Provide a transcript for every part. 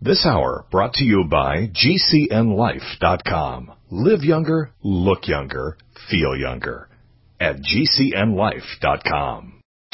This hour brought to you by GCNLife.com. Live younger, look younger, feel younger. At GCNLife.com.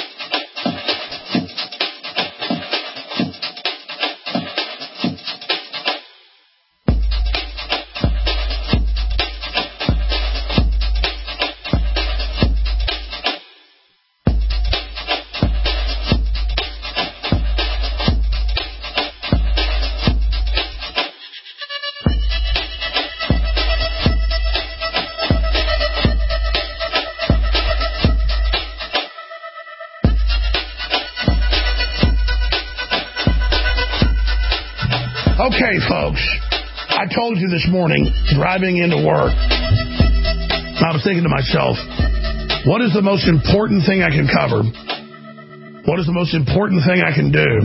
Okay, folks, I told you this morning, driving into work, I was thinking to myself, what is the most important thing I can cover? What is the most important thing I can do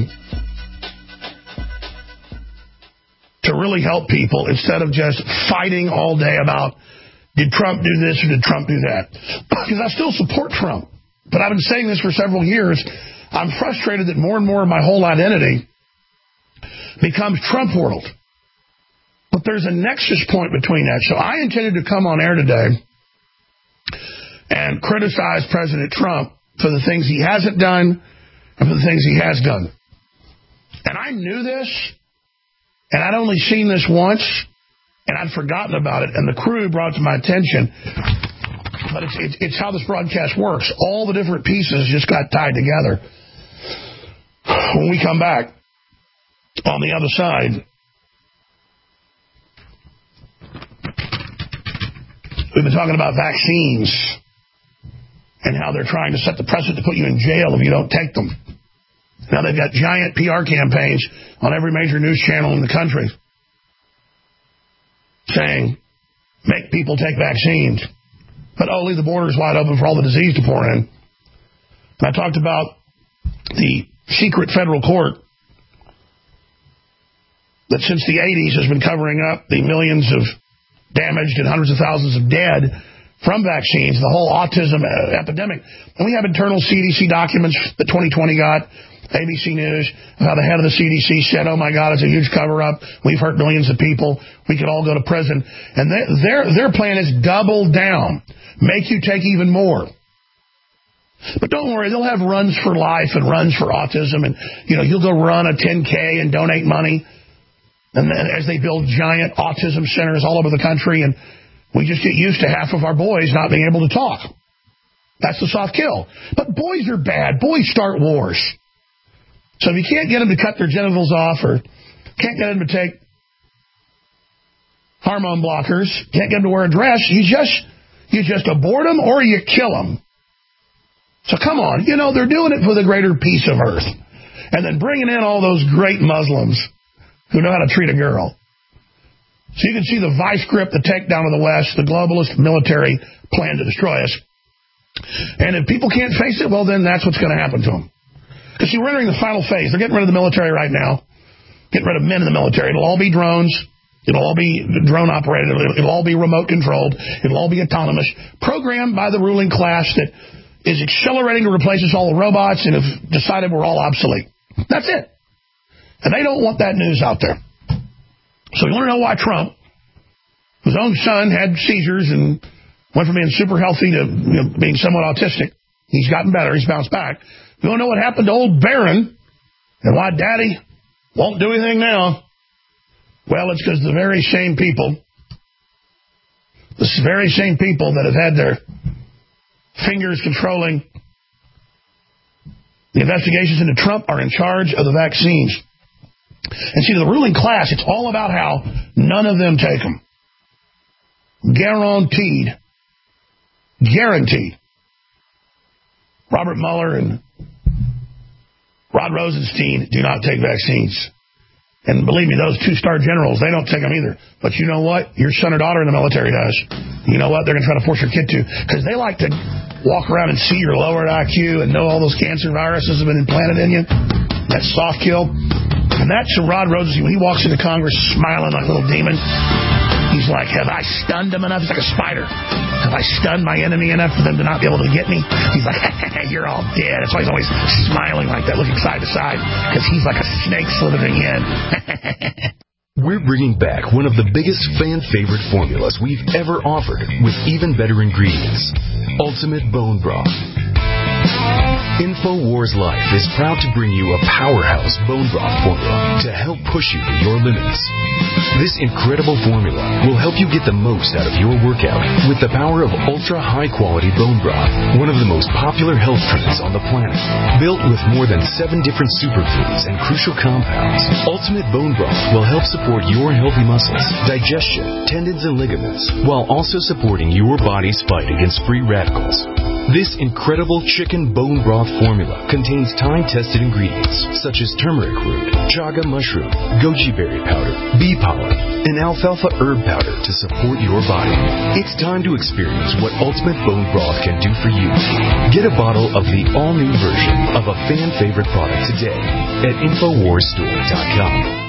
to really help people instead of just fighting all day about, did Trump do this or did Trump do that? Because I still support Trump, but I've been saying this for several years. I'm frustrated that more and more of my whole identity becomes Trump world. But there's a nexus point between that. So I intended to come on air today and criticize President Trump for the things he hasn't done and for the things he has done. And I knew this, and I'd only seen this once, and I'd forgotten about it, and the crew brought it to my attention. But it's how this broadcast works. All the different pieces just got tied together. When we come back, on the other side, we've been talking about vaccines and how they're trying to set the precedent to put you in jail if you don't take them. Now they've got giant PR campaigns on every major news channel in the country saying, make people take vaccines. But leave the borders wide open for all the disease to pour in. And I talked about the secret federal court that since the 80s has been covering up the millions of damaged and hundreds of thousands of dead from vaccines, the whole autism epidemic. And we have internal CDC documents that 2020 got, ABC News, how the head of the CDC said, oh my God, it's a huge cover-up. We've hurt millions of people. We could all go to prison. And their plan is double down, make you take even more. But don't worry, they'll have runs for life and runs for autism. And, you'll go run a 10K and donate money. And then as they build giant autism centers all over the country, and we just get used to half of our boys not being able to talk. That's the soft kill. But boys are bad. Boys start wars. So if you can't get them to cut their genitals off or can't get them to take hormone blockers, can't get them to wear a dress, you just abort them or you kill them. So come on, they're doing it for the greater peace of earth. And then bringing in all those great Muslims who know how to treat a girl. So you can see the vice grip, the takedown of the West, the globalist military plan to destroy us. And if people can't face it, well, then that's what's going to happen to them. Because we're entering the final phase. They're getting rid of the military right now, getting rid of men in the military. It'll all be drones. It'll all be drone operated. It'll all be remote controlled. It'll all be autonomous, programmed by the ruling class that is accelerating to replace us all with robots and have decided we're all obsolete. That's it. And they don't want that news out there. So you want to know why Trump, whose own son had seizures and went from being super healthy to being somewhat autistic. He's gotten better. He's bounced back. You want to know what happened to old Barron and why Daddy won't do anything now? Well, it's because the very same people that have had their fingers controlling the investigations into Trump are in charge of the vaccines. And see, the ruling class, it's all about how none of them take them. Guaranteed. Robert Mueller and Rod Rosenstein do not take vaccines. And believe me, those two-star generals, they don't take them either. But you know what? Your son or daughter in the military does. You know what? They're going to try to force your kid to. Because they like to walk around and see your lowered IQ and know all those cancer viruses have been implanted in you. That soft kill. And that's Rod Rosenstein. When he walks into Congress smiling like a little demon, he's like, have I stunned him enough? He's like a spider. Have I stunned my enemy enough for them to not be able to get me? He's like, you're all dead. That's why he's always smiling like that, looking side to side, because he's like a snake slithering in. We're bringing back one of the biggest fan-favorite formulas we've ever offered with even better ingredients. Ultimate Bone Broth. InfoWars Life is proud to bring you a powerhouse bone broth formula to help push you to your limits. This incredible formula will help you get the most out of your workout with the power of ultra-high-quality bone broth, one of the most popular health trends on the planet. Built with more than 7 different superfoods and crucial compounds, Ultimate Bone Broth will help support your healthy muscles, digestion, tendons, and ligaments, while also supporting your body's fight against free radicals. This incredible chicken bone broth formula contains time-tested ingredients such as turmeric root, chaga mushroom, goji berry powder, bee pollen, and alfalfa herb powder to support your body. It's time to experience what Ultimate Bone Broth can do for you. Get a bottle of the all-new version of a fan-favorite product today at InfoWarsStore.com.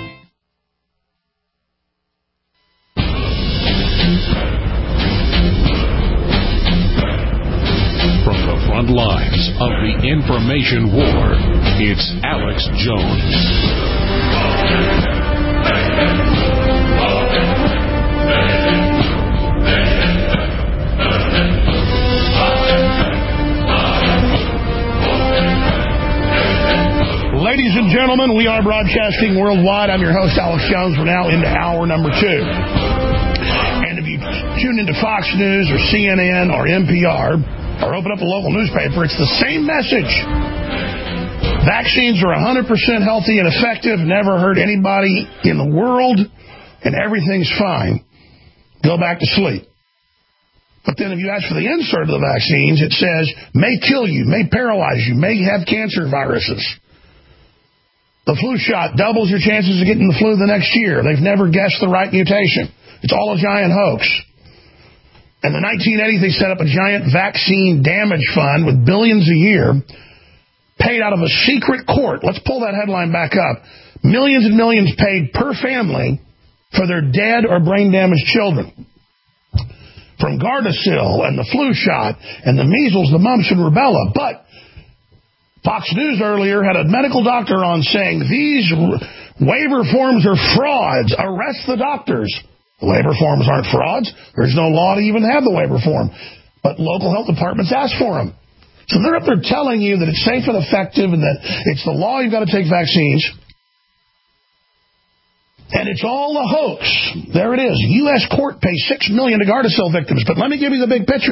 Front lines of the information war, it's Alex Jones. Ladies and gentlemen, we are broadcasting worldwide. I'm your host, Alex Jones. We're now into hour number 2. And if you tune into Fox News or CNN or NPR, or open up a local newspaper, it's the same message. Vaccines are 100% healthy and effective, never hurt anybody in the world, and everything's fine. Go back to sleep. But then if you ask for the insert of the vaccines, it says, may kill you, may paralyze you, may have cancer viruses. The flu shot doubles your chances of getting the flu the next year. They've never guessed the right mutation. It's all a giant hoax. In the 1980s, they set up a giant vaccine damage fund with billions a year paid out of a secret court. Let's pull that headline back up. Millions and millions paid per family for their dead or brain-damaged children. From Gardasil and the flu shot and the measles, the mumps, and rubella. But Fox News earlier had a medical doctor on saying these waiver forms are frauds. Arrest the doctors. The waiver forms aren't frauds. There's no law to even have the waiver form. But local health departments ask for them. So they're up there telling you that it's safe and effective and that it's the law you've got to take vaccines. And it's all a hoax. There it is. U.S. court pays $6 million to Gardasil victims. But let me give you the big picture.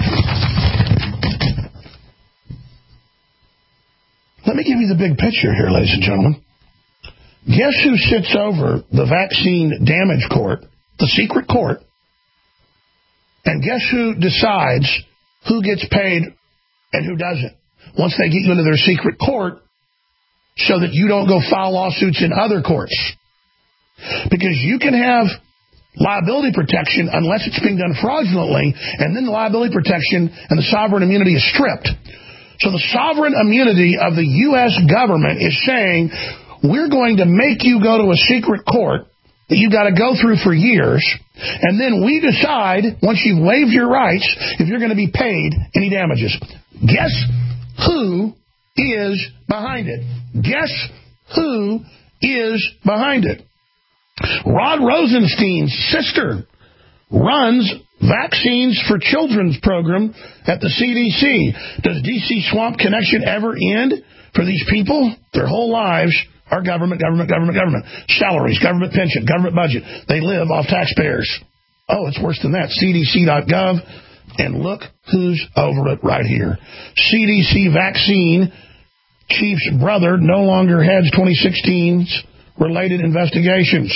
Let me give you the big picture here, ladies and gentlemen. Guess who sits over the vaccine damage court? The secret court, and guess who decides who gets paid and who doesn't once they get you into their secret court so that you don't go file lawsuits in other courts. Because you can have liability protection unless it's being done fraudulently, and then the liability protection and the sovereign immunity is stripped. So the sovereign immunity of the U.S. government is saying, we're going to make you go to a secret court that you've got to go through for years, and then we decide, once you've waived your rights, if you're going to be paid any damages. Guess who is behind it? Guess who is behind it? Rod Rosenstein's sister runs Vaccines for Children's program at the CDC. Does DC Swamp Connection ever end for these people? Their whole lives are government. Salaries, government pension, government budget. They live off taxpayers. Oh, it's worse than that. CDC.gov. And look who's over it right here. CDC vaccine chief's brother no longer heads 2016's related investigations.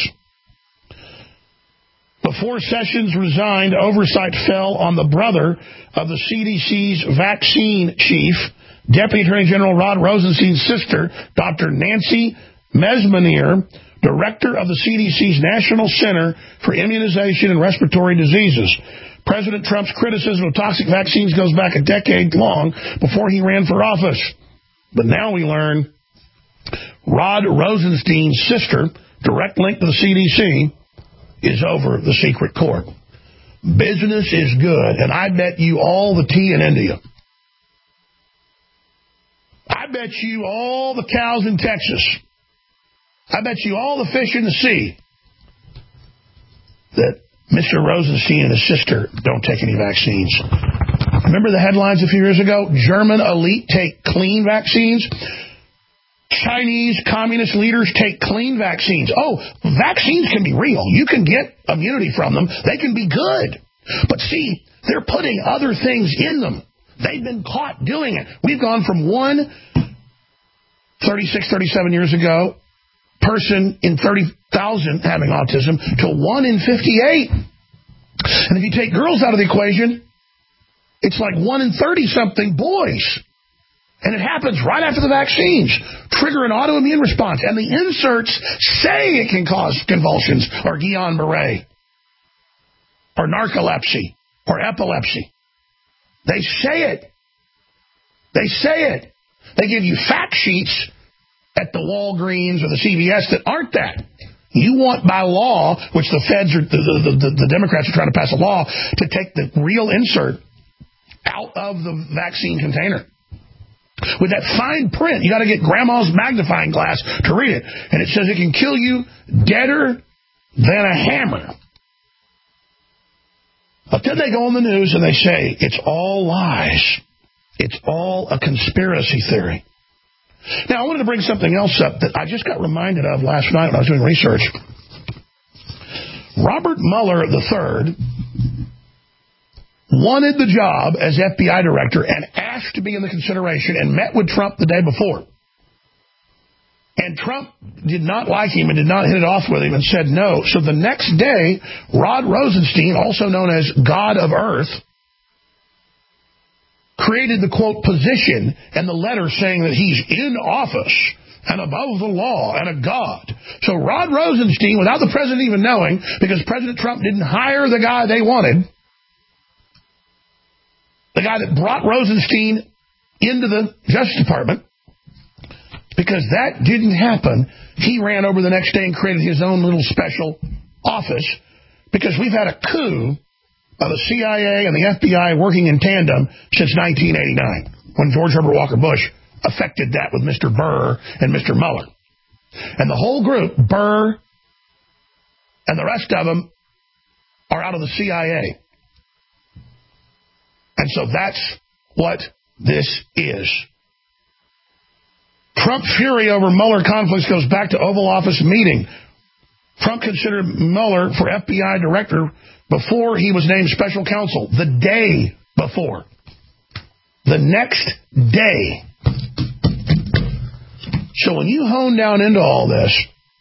Before Sessions resigned, oversight fell on the brother of the CDC's vaccine chief, Deputy Attorney General Rod Rosenstein's sister, Dr. Nancy Mesmenier, director of the CDC's National Center for Immunization and Respiratory Diseases. President Trump's criticism of toxic vaccines goes back a decade long before he ran for office. But now we learn Rod Rosenstein's sister, direct link to the CDC, is over the secret court. Business is good, and I bet you all the tea in India. I bet you all the cows in Texas. I bet you all the fish in the sea that Mr. Rosenstein and his sister don't take any vaccines. Remember the headlines a few years ago? German elite take clean vaccines. Chinese communist leaders take clean vaccines. Oh, vaccines can be real. You can get immunity from them. They can be good. But see, they're putting other things in them. They've been caught doing it. We've gone from one 36, 37 years ago person in 30,000 having autism to 1 in 58. And if you take girls out of the equation, it's like 1 in 30-something boys. And it happens right after the vaccines. Trigger an autoimmune response. And the inserts say it can cause convulsions or Guillain-Barré or narcolepsy or epilepsy. They say it. They say it. They give you fact sheets at the Walgreens or the CVS that aren't that. You want by law, which the feds or the Democrats are trying to pass a law, to take the real insert out of the vaccine container. With that fine print, you got to get grandma's magnifying glass to read it. And it says it can kill you deader than a hammer. But then they go on the news and they say, it's all lies. It's all a conspiracy theory. Now, I wanted to bring something else up that I just got reminded of last night when I was doing research. Robert Mueller III wanted the job as FBI director and asked to be in the consideration and met with Trump the day before. And Trump did not like him and did not hit it off with him and said no. So the next day, Rod Rosenstein, also known as God of Earth, created the, quote, position and the letter saying that he's in office and above the law and a god. So Rod Rosenstein, without the president even knowing, because President Trump didn't hire the guy they wanted, the guy that brought Rosenstein into the Justice Department, because that didn't happen, he ran over the next day and created his own little special office, because we've had a coup of the CIA and the FBI working in tandem since 1989, when George Herbert Walker Bush affected that with Mr. Burr and Mr. Mueller. And the whole group, Burr and the rest of them, are out of the CIA. And so that's what this is. Trump fury over Mueller conflicts goes back to Oval Office meeting. Trump considered Mueller for FBI director before he was named special counsel. The day before. The next day. So when you hone down into all this,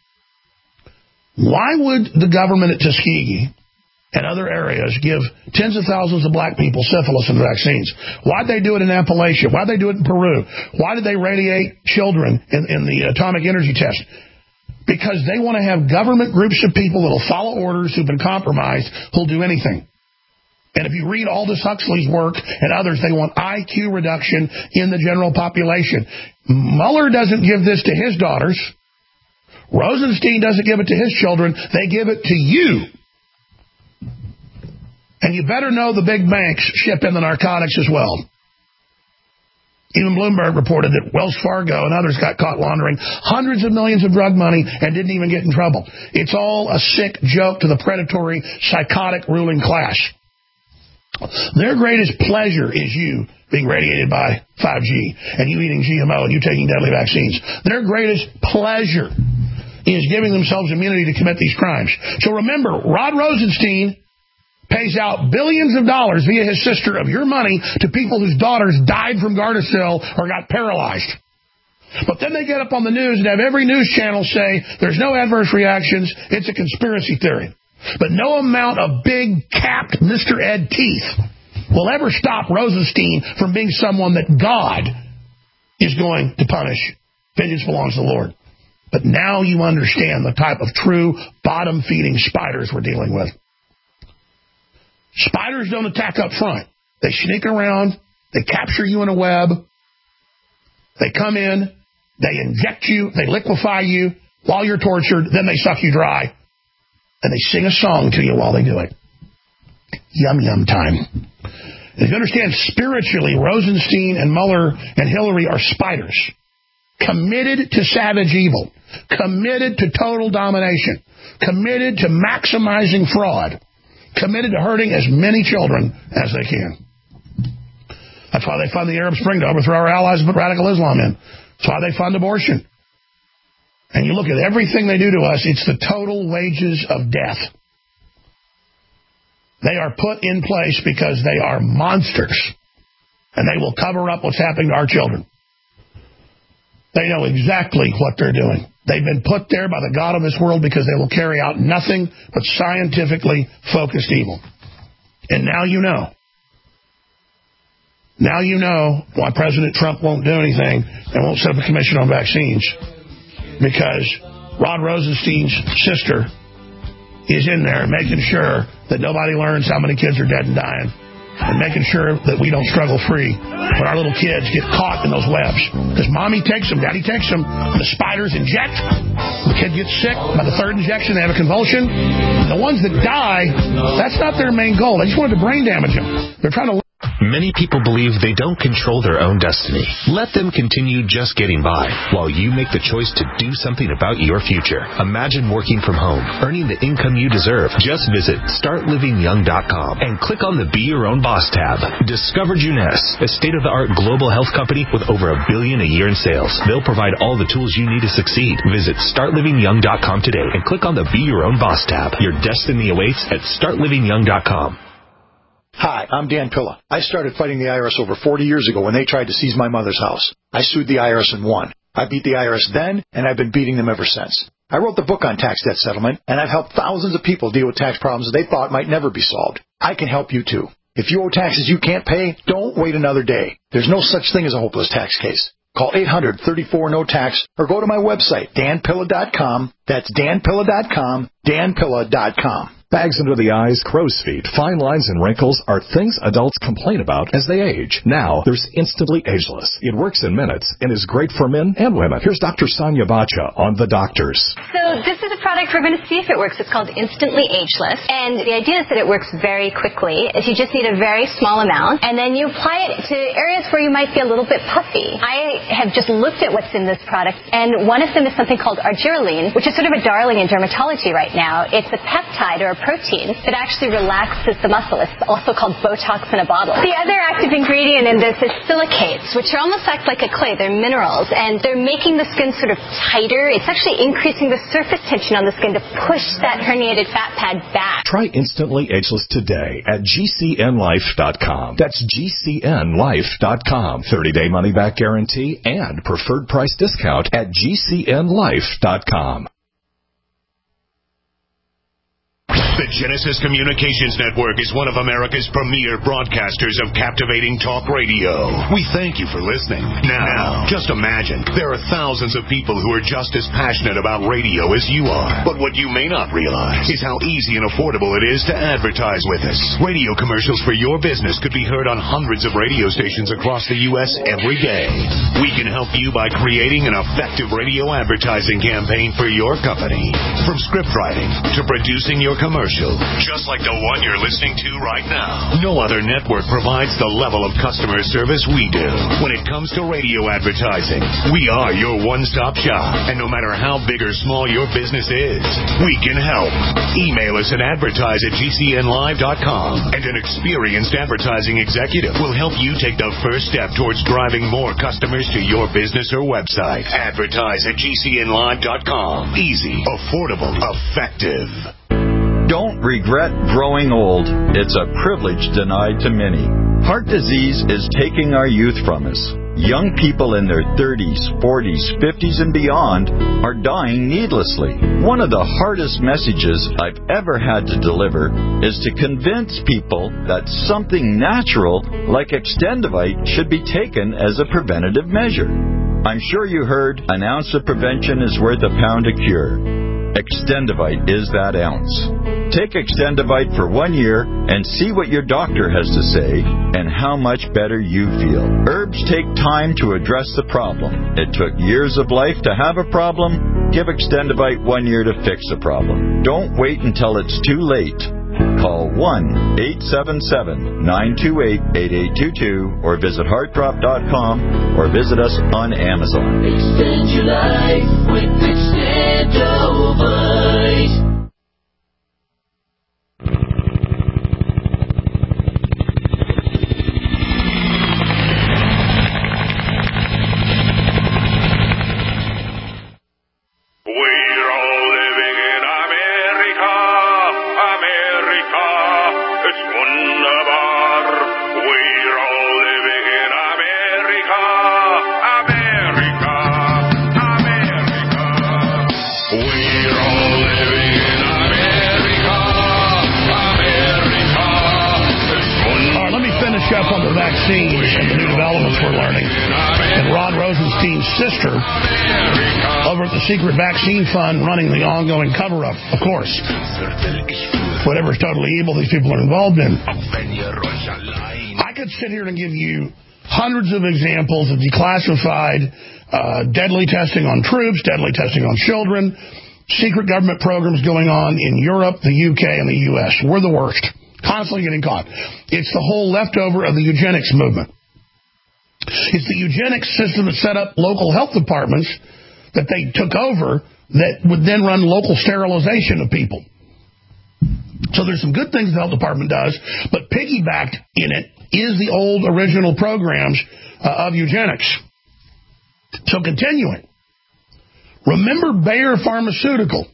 why would the government at Tuskegee and other areas give tens of thousands of black people syphilis and vaccines? Why'd they do it in Appalachia? Why'd they do it in Peru? Why did they radiate children in the atomic energy test? Because they want to have government groups of people that will follow orders who've been compromised, who'll do anything. And if you read Aldous Huxley's work and others, they want IQ reduction in the general population. Mueller doesn't give this to his daughters. Rosenstein doesn't give it to his children. They give it to you. And you better know the big banks ship in the narcotics as well. Even Bloomberg reported that Wells Fargo and others got caught laundering hundreds of millions of drug money and didn't even get in trouble. It's all a sick joke to the predatory, psychotic ruling class. Their greatest pleasure is you being radiated by 5G and you eating GMO and you taking deadly vaccines. Their greatest pleasure is giving themselves immunity to commit these crimes. So remember, Rod Rosenstein pays out billions of dollars via his sister of your money to people whose daughters died from Gardasil or got paralyzed. But then they get up on the news and have every news channel say there's no adverse reactions, it's a conspiracy theory. But no amount of big capped Mr. Ed teeth will ever stop Rosenstein from being someone that God is going to punish. Vengeance belongs to the Lord. But now you understand the type of true bottom-feeding spiders we're dealing with. Spiders don't attack up front. They sneak around. They capture you in a web. They come in. They inject you. They liquefy you while you're tortured. Then they suck you dry. And they sing a song to you while they do it. Yum, yum time. And if you understand, spiritually, Rosenstein and Mueller and Hillary are spiders committed to savage evil. committed to total domination, committed to maximizing fraud, committed to hurting as many children as they can. That's why they fund the Arab Spring, to overthrow our allies and put radical Islam in. That's why they fund abortion. And you look at everything they do to us, it's the total wages of death. They are put in place because they are monsters. And they will cover up what's happening to our children. They know exactly what they're doing. They've been put there by the God of this world because they will carry out nothing but scientifically focused evil. And now you know. Now you know why President Trump won't do anything and won't set up a commission on vaccines. Because Rod Rosenstein's sister is in there making sure that nobody learns how many kids are dead and dying, and making sure that we don't struggle free when our little kids get caught in those webs. Because mommy takes them, daddy takes them, the spiders inject, the kid gets sick, by the third injection they have a convulsion. The ones that die, that's not their main goal. They just wanted to brain damage them. They're trying to... Many people believe they don't control their own destiny. Let them continue just getting by while you make the choice to do something about your future. Imagine working from home, earning the income you deserve. Just visit StartLivingYoung.com and click on the Be Your Own Boss tab. Discover Juness, a state-of-the-art global health company with over $1 billion a year in sales. They'll provide all the tools you need to succeed. Visit StartLivingYoung.com today and click on the Be Your Own Boss tab. Your destiny awaits at StartLivingYoung.com. Hi, I'm Dan Pilla. I started fighting the IRS over 40 years ago when they tried to seize my mother's house. I sued the IRS and won. I beat the IRS then, and I've been beating them ever since. I wrote the book on tax debt settlement, and I've helped thousands of people deal with tax problems they thought might never be solved. I can help you, too. If you owe taxes you can't pay, don't wait another day. There's no such thing as a hopeless tax case. Call 800-34-NO-TAX or go to my website, danpilla.com. That's danpilla.com, danpilla.com. Bags under the eyes, crow's feet, fine lines, and wrinkles are things adults complain about as they age. Now, there's Instantly Ageless. It works in minutes and is great for men and women. Here's Dr. Sonia Bacha on The Doctors. So this is a product we're going to see if it works. It's called Instantly Ageless. And the idea is that it works very quickly. If you just need a very small amount, and then you apply it to areas where you might be a little bit puffy. I have just looked at what's in this product, and one of them is something called argireline, which is sort of a darling in dermatology right now. It's a peptide or a protein that actually relaxes the muscle. It's also called Botox in a bottle. The other active ingredient in this is silicates, which are almost act like a clay. They're minerals, and they're making the skin sort of tighter. It's actually increasing the surface tension on the skin to push that herniated fat pad back. Try Instantly Ageless today at GCNLife.com. That's GCNLife.com. 30-day money-back guarantee and preferred price discount at GCNLife.com. The Genesis Communications Network is one of America's premier broadcasters of captivating talk radio. We thank you for listening. Now, just imagine, there are thousands of people who are just as passionate about radio as you are. But what you may not realize is how easy and affordable it is to advertise with us. Radio commercials for your business could be heard on hundreds of radio stations across the U.S. every day. We can help you by creating an effective radio advertising campaign for your company. From script writing to producing your commercial, just like the one you're listening to right now. No other network provides the level of customer service we do. When it comes to radio advertising, we are your one-stop shop. And no matter how big or small your business is, we can help. Email us at advertise@GCNlive.com, and an experienced advertising executive will help you take the first step towards driving more customers to your business or website. Advertise@GCNlive.com. Easy, affordable, effective. Don't regret growing old. It's a privilege denied to many. Heart disease is taking our youth from us. Young people in their 30s, 40s, 50s, and beyond are dying needlessly. One of the hardest messages I've ever had to deliver is to convince people that something natural like Extendivite should be taken as a preventative measure. I'm sure you heard an ounce of prevention is worth a pound of cure. Extendivite is that ounce. Take Extendivite for 1 year and see what your doctor has to say and how much better you feel. Herbs take time to address the problem. It took years of life to have a problem. Give Extendivite 1 year to fix a problem. Don't wait until it's too late. Call 1-877-928-8822 or visit heartdrop.com or visit us on Amazon. Extend your life with Extend. Ghetto Boys. We're all living in America, America, it's wunderbar. We're all living in America, America, America. We're all living in America, America, it's wunderbar. All right, let me finish up on the vaccines and the new developments we're learning. And Rod Rosenstein's sister over at the Secret Vaccine Fund running the ongoing cover-up, of course. Whatever's totally evil these people are involved in. I could sit here and give you hundreds of examples of declassified deadly testing on troops, deadly testing on children, secret government programs going on in Europe, the UK, and the US. We're the worst. Constantly getting caught. It's the whole leftover of the eugenics movement. It's the eugenics system that set up local health departments that they took over that would then run local sterilization of people. So there's some good things the health department does, but piggybacked in it is the old original programs of eugenics. So continuing. Remember Bayer Pharmaceutical.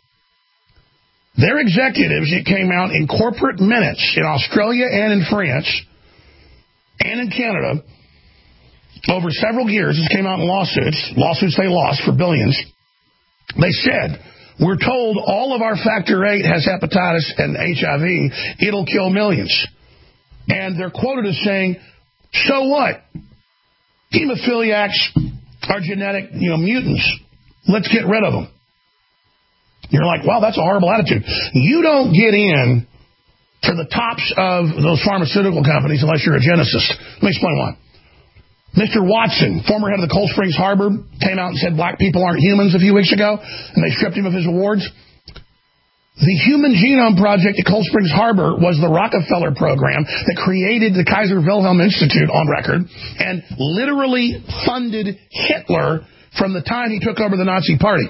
Their executives, it came out in corporate minutes in Australia and in France and in Canada over several years. This came out in lawsuits they lost for billions. They said, we're told all of our factor 8 has hepatitis and HIV. It'll kill millions. And they're quoted as saying, so what? Hemophiliacs are genetic mutants. Let's get rid of them. You're like, wow, that's a horrible attitude. You don't get in to the tops of those pharmaceutical companies unless you're a geneticist. Let me explain why. Mr. Watson, former head of the Cold Springs Harbor, came out and said black people aren't humans a few weeks ago, and they stripped him of his awards. The Human Genome Project at Cold Springs Harbor was the Rockefeller program that created the Kaiser Wilhelm Institute on record and literally funded Hitler from the time he took over the Nazi Party.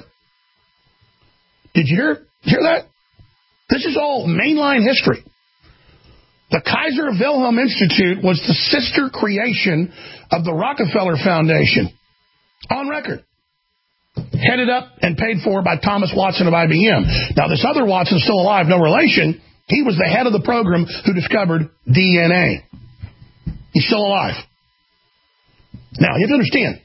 Did you hear that? This is all mainline history. The Kaiser Wilhelm Institute was the sister creation of the Rockefeller Foundation. On record. Headed up and paid for by Thomas Watson of IBM. Now, this other Watson's still alive, no relation. He was the head of the program who discovered DNA. He's still alive. Now, you have to understand,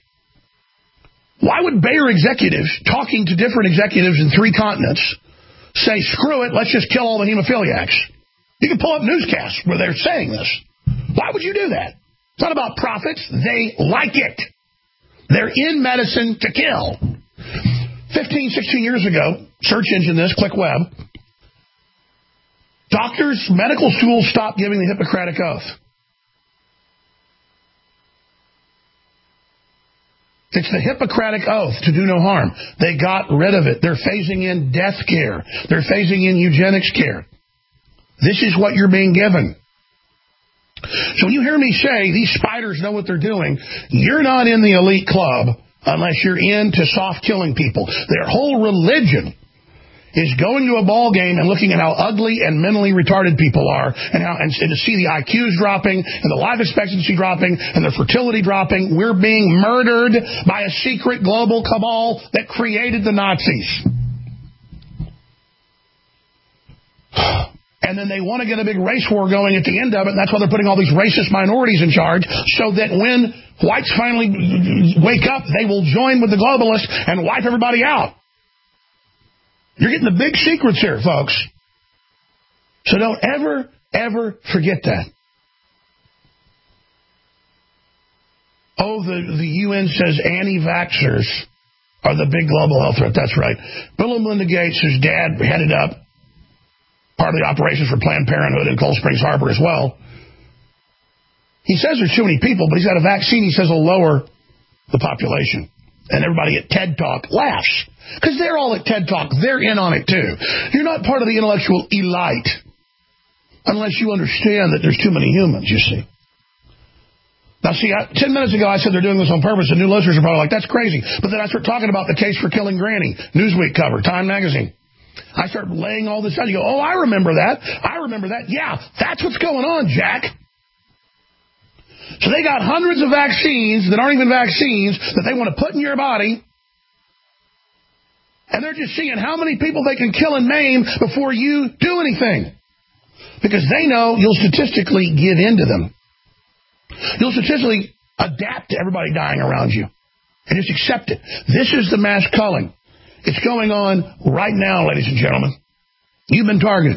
why would Bayer executives, talking to different executives in 3 continents, say, screw it, let's just kill all the hemophiliacs? You can pull up newscasts where they're saying this. Why would you do that? It's not about profits. They like it. They're in medicine to kill. 15, 16 years ago, search engine this, click web, doctors, medical schools stopped giving the Hippocratic Oath. It's the Hippocratic Oath to do no harm. They got rid of it. They're phasing in death care. They're phasing in eugenics care. This is what you're being given. So when you hear me say these spiders know what they're doing, you're not in the elite club unless you're into soft killing people. Their whole religion is going to a ball game and looking at how ugly and mentally retarded people are and to see the IQs dropping and the life expectancy dropping and their fertility dropping. We're being murdered by a secret global cabal that created the Nazis. And then they want to get a big race war going at the end of it, and that's why they're putting all these racist minorities in charge, so that when whites finally wake up, they will join with the globalists and wipe everybody out. You're getting the big secrets here, folks. So don't ever, ever forget that. Oh, the UN says anti-vaxxers are the big global health threat. That's right. Bill and Melinda Gates, whose dad headed up part of the operations for Planned Parenthood in Cold Springs Harbor as well. He says there's too many people, but he's got a vaccine he says will lower the population. And everybody at TED Talk laughs. Because they're all at TED Talk. They're in on it too. You're not part of the intellectual elite unless you understand that there's too many humans, you see. Now, see, 10 minutes ago I said they're doing this on purpose, and new listeners are probably like, that's crazy. But then I start talking about the case for killing Granny, Newsweek cover, Time Magazine. I start laying all this out. You go, oh, I remember that. I remember that. Yeah, that's what's going on, Jack. So they got hundreds of vaccines that aren't even vaccines that they want to put in your body, and they're just seeing how many people they can kill and maim before you do anything. Because they know you'll statistically give in to them. You'll statistically adapt to everybody dying around you and just accept it. This is the mass culling. It's going on right now, ladies and gentlemen. You've been targeted.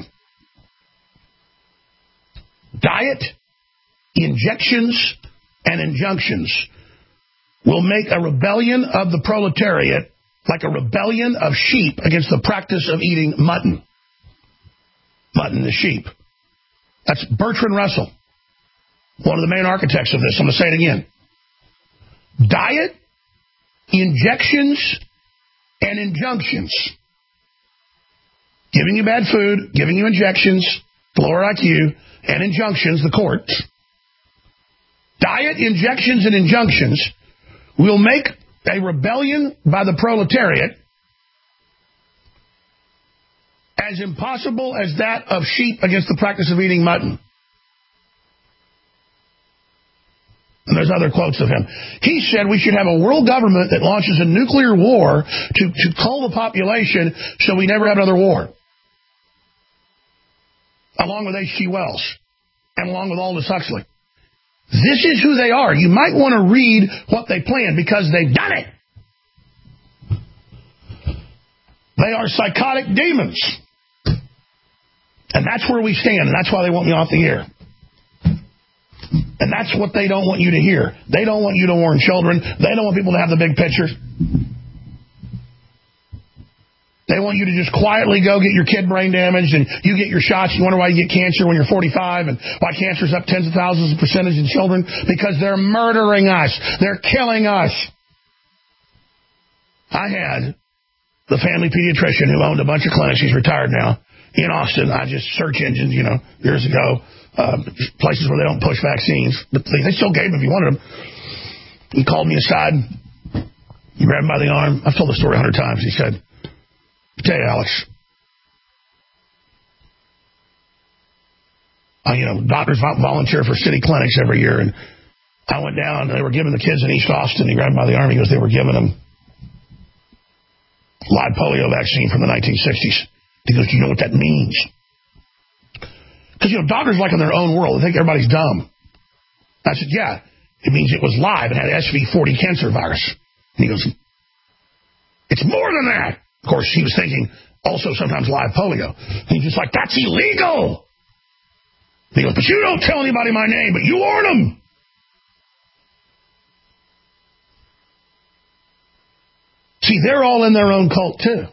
Diet, injections, and injunctions will make a rebellion of the proletariat like a rebellion of sheep against the practice of eating mutton. Mutton is sheep. That's Bertrand Russell, one of the main architects of this. I'm going to say it again. Diet, injections, and injunctions. Giving you bad food, giving you injections, lower IQ, and injunctions, the courts. Diet, injections, and injunctions will make a rebellion by the proletariat as impossible as that of sheep against the practice of eating mutton. And there's other quotes of him. He said we should have a world government that launches a nuclear war to cull the population so we never have another war. Along with H.G. Wells and along with Aldous Huxley. This is who they are. You might want to read what they plan because they've done it. They are psychotic demons. And that's where we stand, and that's why they want me off the air. And that's what they don't want you to hear. They don't want you to warn children. They don't want people to have the big picture. They want you to just quietly go get your kid brain damaged, and you get your shots. You wonder why you get cancer when you're 45 and why cancer's up tens of thousands of percentage in children. Because they're murdering us. They're killing us. I had the family pediatrician who owned a bunch of clinics. He's retired now. In Austin, I just search engines, years ago, places where they don't push vaccines. But they still gave them if you wanted them. He called me aside. He grabbed me by the arm. I've told the story 100 times. He said, I tell you, Alex, doctors volunteer for city clinics every year. And I went down, and they were giving the kids in East Austin. He grabbed me by the arm. He goes, they were giving them live polio vaccine from the 1960s. He goes, do you know what that means? Because, doctors like in their own world. They think everybody's dumb. I said, yeah, it means it was live and had SV40 cancer virus. And he goes, it's more than that. Of course, he was thinking also sometimes live polio. And he's just like, that's illegal. And he goes, but you don't tell anybody my name, but you warn them. See, they're all in their own cult, too.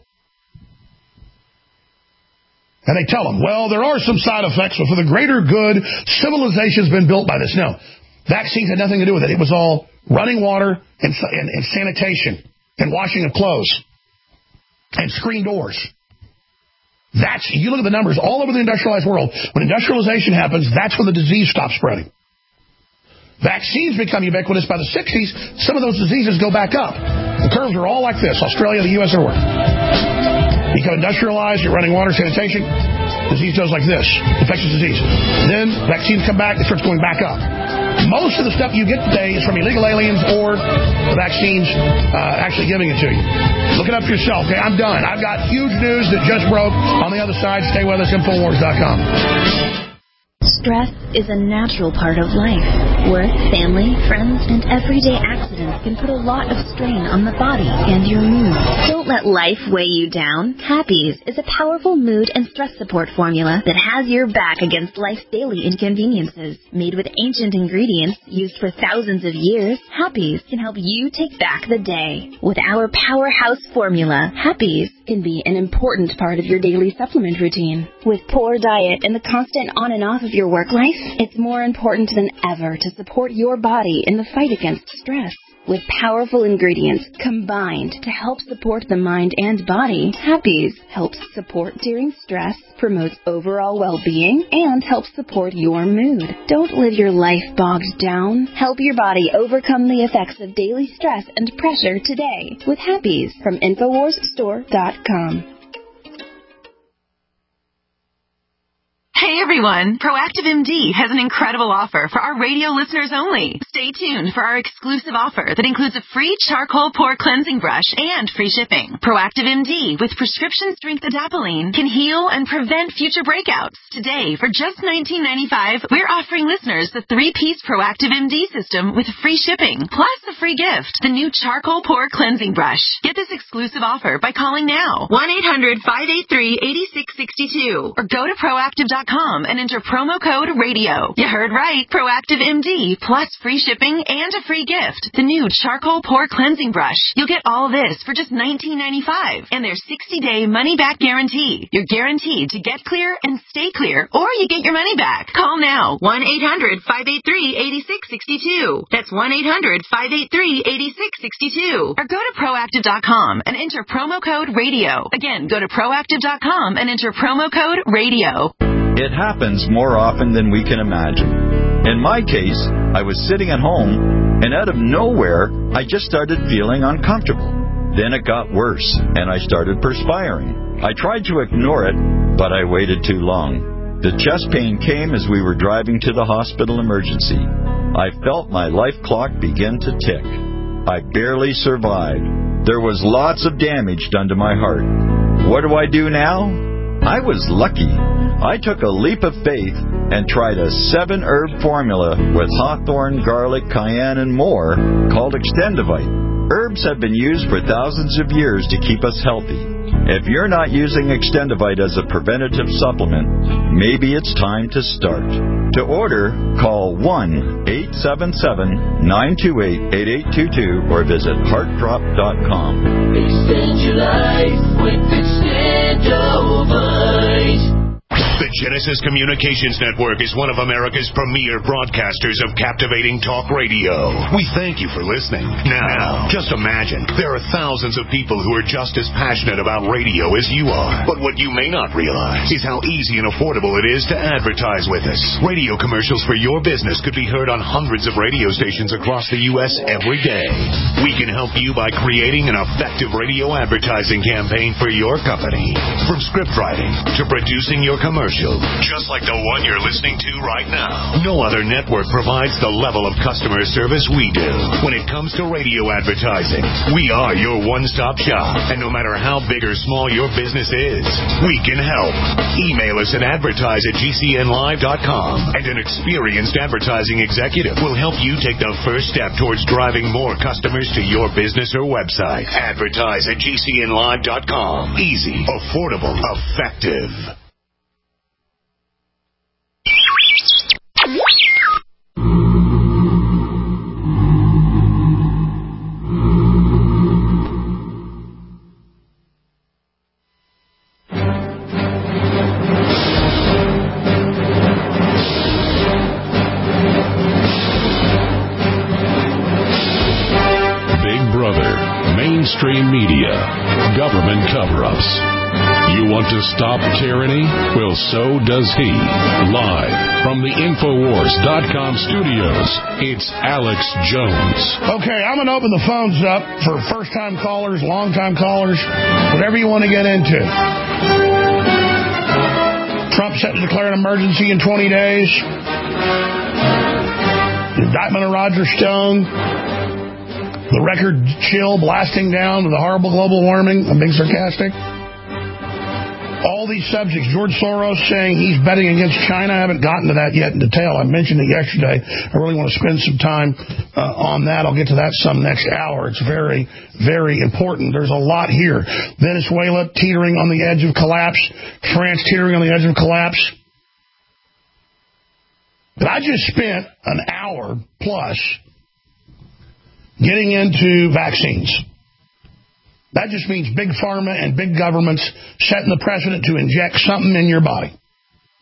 And they tell them, well, there are some side effects, but for the greater good, civilization's been built by this. No, vaccines had nothing to do with it. It was all running water and sanitation and washing of clothes and screen doors. You look at the numbers all over the industrialized world. When industrialization happens, that's when the disease stops spreading. Vaccines become ubiquitous by the 60s. Some of those diseases go back up. The curves are all like this. Australia, the U.S., everywhere. Become industrialized, you're running water, sanitation, disease goes like this, infectious disease. Then vaccines come back, it starts going back up. Most of the stuff you get today is from illegal aliens or the vaccines actually giving it to you. Look it up yourself. Okay, I'm done. I've got huge news that just broke. On the other side, stay with us, Infowars.com. Stress is a natural part of life. Work, family, friends, and everyday accidents can put a lot of strain on the body and your mood. Don't let life weigh you down. Happies is a powerful mood and stress support formula that has your back against life's daily inconveniences. Made with ancient ingredients used for thousands of years, Happies can help you take back the day. With our powerhouse formula, Happies can be an important part of your daily supplement routine. With poor diet and the constant on and off of your work life, it's more important than ever to support your body in the fight against stress. With powerful ingredients combined to help support the mind and body, Happy's helps support during stress, promotes overall well-being, and helps support your mood. Don't live your life bogged down. Help your body overcome the effects of daily stress and pressure today with Happy's from InfoWarsStore.com. Hey everyone, Proactive MD has an incredible offer for our radio listeners only. Stay tuned for our exclusive offer that includes a free charcoal pore cleansing brush and free shipping. Proactive MD with prescription strength adapalene can heal and prevent future breakouts. Today, for just $19.95, we're offering listeners the 3-piece Proactive MD system with free shipping, plus a free gift, the new charcoal pore cleansing brush. Get this exclusive offer by calling now, 1-800-583-8662, or go to proactive.com and enter promo code RADIO. You heard right. Proactive MD plus free shipping and a free gift. The new charcoal pore cleansing brush. You'll get all this for just $19.95 and their 60-day money-back guarantee. You're guaranteed to get clear and stay clear, or you get your money back. Call now. 1-800-583-8662. That's 1-800-583-8662. Or go to proactive.com and enter promo code RADIO. Again, go to proactive.com and enter promo code RADIO. It happens more often than we can imagine. In my case, I was sitting at home, and out of nowhere, I just started feeling uncomfortable. Then it got worse, and I started perspiring. I tried to ignore it, but I waited too long. The chest pain came as we were driving to the hospital emergency. I felt my life clock begin to tick. I barely survived. There was lots of damage done to my heart. What do I do now? I was lucky. I took a leap of faith and tried a 7-herb formula with hawthorn, garlic, cayenne, and more called Extendivite. Herbs have been used for thousands of years to keep us healthy. If you're not using Extendivite as a preventative supplement, maybe it's time to start. To order, call 1-877-928-8822 or visit heartdrop.com. Extend your life with Extendivite. The Genesis Communications Network is one of America's premier broadcasters of captivating talk radio. We thank you for listening. Now, just imagine, there are thousands of people who are just as passionate about radio as you are. But what you may not realize is how easy and affordable it is to advertise with us. Radio commercials for your business could be heard on hundreds of radio stations across the U.S. every day. We can help you by creating an effective radio advertising campaign for your company. From script writing to producing your commercial, just like the one you're listening to right now. No other network provides the level of customer service we do. When it comes to radio advertising, we are your one-stop shop. And no matter how big or small your business is, we can help. Email us at advertise@gcnlive.com, and an experienced advertising executive will help you take the first step towards driving more customers to your business or website. Advertise@gcnlive.com. Easy, affordable, effective. Big Brother, mainstream media, government cover-ups. You want to stop tyranny? Well, so does he. Live from the Infowars.com studios, it's Alex Jones. Okay, I'm going to open the phones up for first-time callers, long-time callers, whatever you want to get into. Trump set to declare an emergency in 20 days. The indictment of Roger Stone. The record chill blasting down with the horrible global warming. I'm being sarcastic. All these subjects. George Soros saying he's betting against China. I haven't gotten to that yet in detail. I mentioned it yesterday. I really want to spend some time on that. I'll get to that some next hour. It's very, very important. There's a lot here. Venezuela teetering on the edge of collapse. France teetering on the edge of collapse. But I just spent an hour plus getting into vaccines. That just means big pharma and big governments setting the precedent to inject something in your body.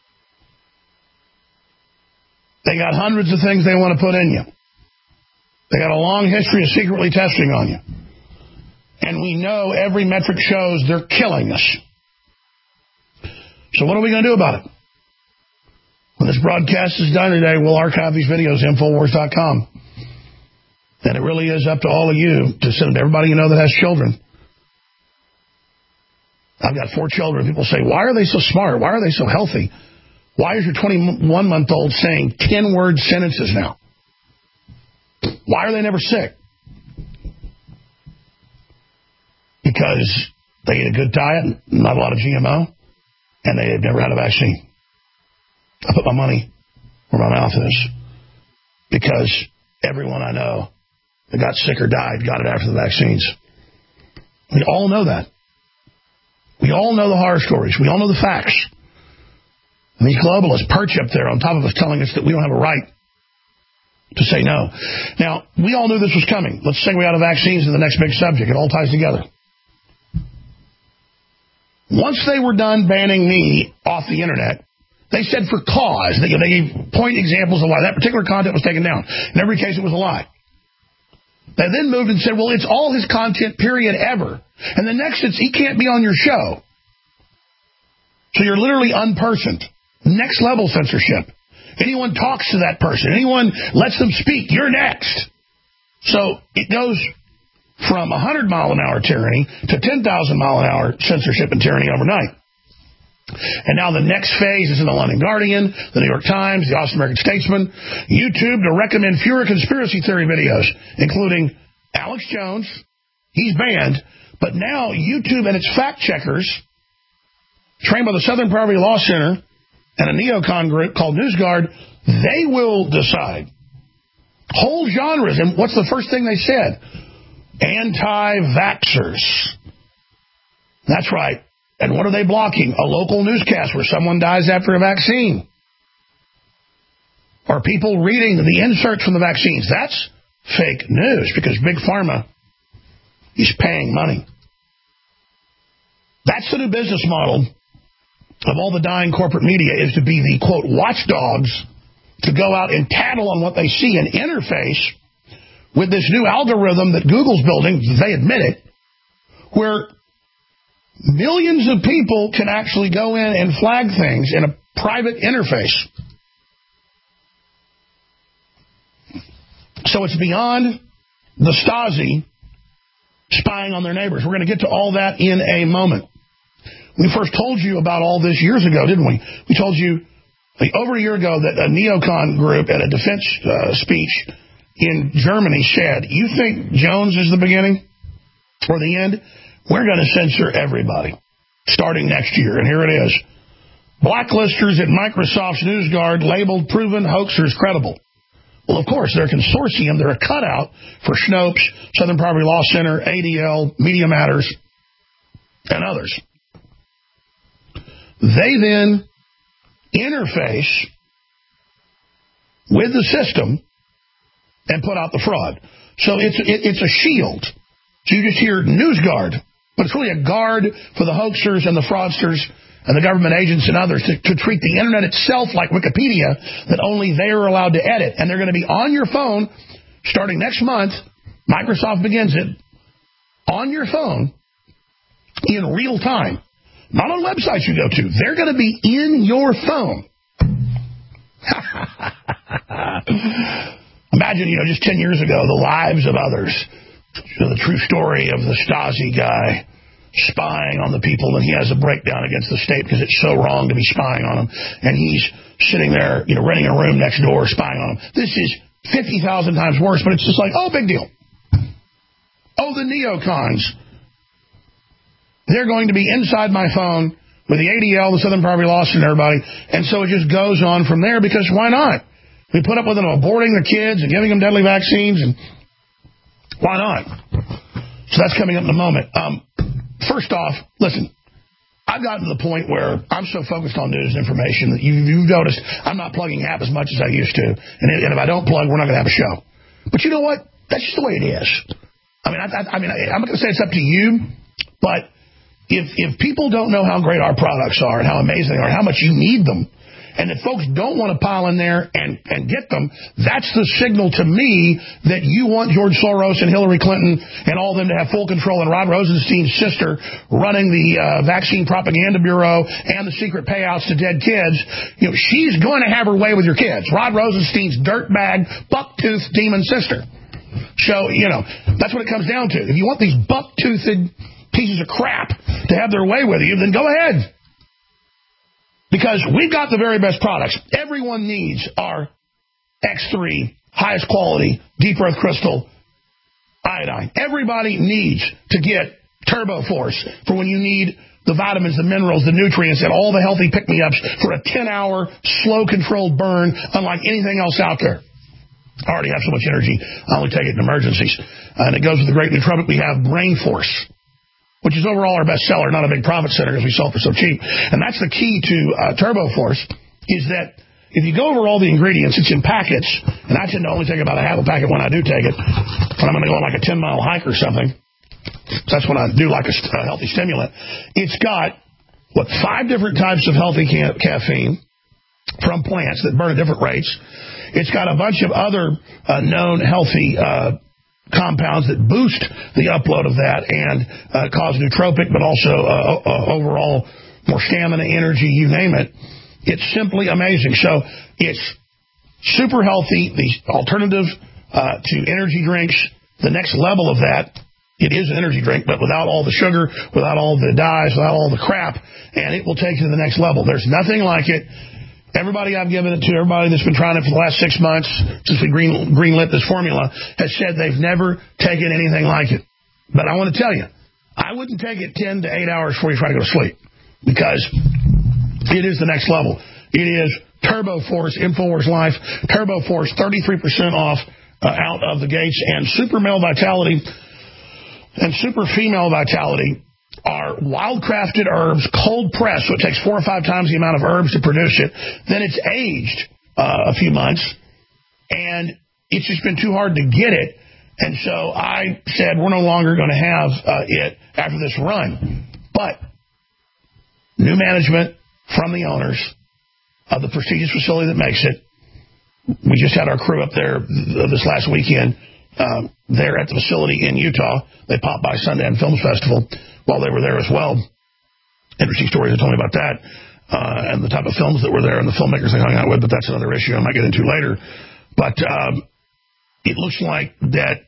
They got hundreds of things they want to put in you. They got a long history of secretly testing on you. And we know every metric shows they're killing us. So what are we going to do about it? When this broadcast is done today, we'll archive these videos at Infowars.com. And it really is up to all of you to send it to everybody you know that has children. I've got 4 children. People say, why are they so smart? Why are they so healthy? Why is your 21-month-old saying 10-word sentences now? Why are they never sick? Because they eat a good diet, not a lot of GMO, and they have never had a vaccine. I put my money where my mouth is. Because everyone I know that got sick or died got it after the vaccines. We all know that. We all know the horror stories. We all know the facts. And these globalists perch up there on top of us telling us that we don't have a right to say no. Now, we all knew this was coming. Let's segue out of vaccines to the next big subject. It all ties together. Once they were done banning me off the internet, they said for cause. They gave point examples of why that particular content was taken down. In every case, it was a lie. They then moved and said, well, it's all his content, period, ever. And the next, it's he can't be on your show. So you're literally unpersoned. Next level censorship. Anyone talks to that person, anyone lets them speak, you're next. So it goes from 100-mile-an-hour tyranny to 10,000-mile-an-hour censorship and tyranny overnight. And now the next phase is in the London Guardian, the New York Times, the Austin American Statesman, YouTube to recommend fewer conspiracy theory videos, including Alex Jones. He's banned. But now YouTube and its fact-checkers, trained by the Southern Poverty Law Center and a neocon group called NewsGuard, they will decide whole genres. And what's the first thing they said? Anti-vaxxers. That's right. And what are they blocking? A local newscast where someone dies after a vaccine. Or people reading the inserts from the vaccines. That's fake news because Big Pharma is paying money. That's the new business model of all the dying corporate media, is to be the, quote, watchdogs to go out and tattle on what they see and interface with this new algorithm that Google's building, they admit it, where millions of people can actually go in and flag things in a private interface. So it's beyond the Stasi spying on their neighbors. We're going to get to all that in a moment. We first told you about all this years ago, didn't we? We told you over a year ago that a neocon group at a defense speech in Germany said, you think Jones is the beginning or the end? We're going to censor everybody starting next year. And here it is. Blacklisters at Microsoft's NewsGuard labeled proven hoaxers credible. Well, of course, they're a consortium. They're a cutout for Snopes, Southern Poverty Law Center, ADL, Media Matters, and others. They then interface with the system and put out the fraud. So it's a shield. So you just hear NewsGuard, but it's really a guard for the hoaxers and the fraudsters and the government agents and others to treat the internet itself like Wikipedia, that only they are allowed to edit. And they're going to be on your phone starting next month. Microsoft begins it on your phone in real time. Not on websites you go to. They're going to be in your phone. Imagine, just 10 years ago, the lives of others. The true story of the Stasi guy spying on the people, and he has a breakdown against the state because it's so wrong to be spying on them. And he's sitting there, renting a room next door, spying on them. This is 50,000 times worse, but it's just like, oh, big deal. Oh, the neocons. They're going to be inside my phone with the ADL, the Southern Poverty Law Center, and everybody. And so it just goes on from there, because why not? We put up with them aborting their kids and giving them deadly vaccines, and why not? So that's coming up in a moment. First off, listen, I've gotten to the point where I'm so focused on news and information that you've noticed I'm not plugging half as much as I used to. And if I don't plug, we're not going to have a show. But you know what? That's just the way it is. I'm not going to say it's up to you, but if people don't know how great our products are and how amazing they are and how much you need them, and if folks don't want to pile in there and get them, that's the signal to me that you want George Soros and Hillary Clinton and all of them to have full control, and Rod Rosenstein's sister running the Vaccine Propaganda Bureau and the secret payouts to dead kids. She's going to have her way with your kids. Rod Rosenstein's dirtbag, buck-toothed demon sister. So, that's what it comes down to. If you want these buck-toothed pieces of crap to have their way with you, then go ahead. Because we've got the very best products. Everyone needs our X3, highest quality, deep earth crystal iodine. Everybody needs to get Turbo Force for when you need the vitamins, the minerals, the nutrients, and all the healthy pick-me-ups for a 10-hour, slow-controlled burn unlike anything else out there. I already have so much energy, I only take it in emergencies. And it goes with the great nootropic. We have Brain Force, which is overall our best seller, not a big profit center because we sell it for so cheap. And that's the key to Turbo Force, is that if you go over all the ingredients, it's in packets, and I tend to only take about a half a packet when I do take it, when I'm going to go on like a 10-mile hike or something. That's when I do like a healthy stimulant. It's got, 5 different types of healthy caffeine from plants that burn at different rates. It's got a bunch of other known healthy compounds that boost the upload of that and cause nootropic, but also overall more stamina, energy, you name it. It's simply amazing. So it's super healthy. The alternative to energy drinks, the next level of that, it is an energy drink, but without all the sugar, without all the dyes, without all the crap, and it will take you to the next level. There's nothing like it. Everybody I've given it to, everybody that's been trying it for the last 6 months since we greenlit this formula, has said they've never taken anything like it. But I want to tell you, I wouldn't take it 10 to 8 hours before you try to go to sleep, because it is the next level. It is Turbo Force, InfoWars Life, Turbo Force, 33% off out of the gates, and Super Male Vitality and Super Female Vitality are wild-crafted herbs, cold-pressed, so it takes 4 or 5 times the amount of herbs to produce it. Then it's aged a few months, and it's just been too hard to get it. And so I said, we're no longer going to have it after this run. But new management from the owners of the prestigious facility that makes it. We just had our crew up there this last weekend. There at the facility in Utah. They popped by Sundance Films Festival while they were there as well. Interesting stories they told me about that, and the type of films that were there and the filmmakers they hung out with, but that's another issue I might get into later. But it looks like that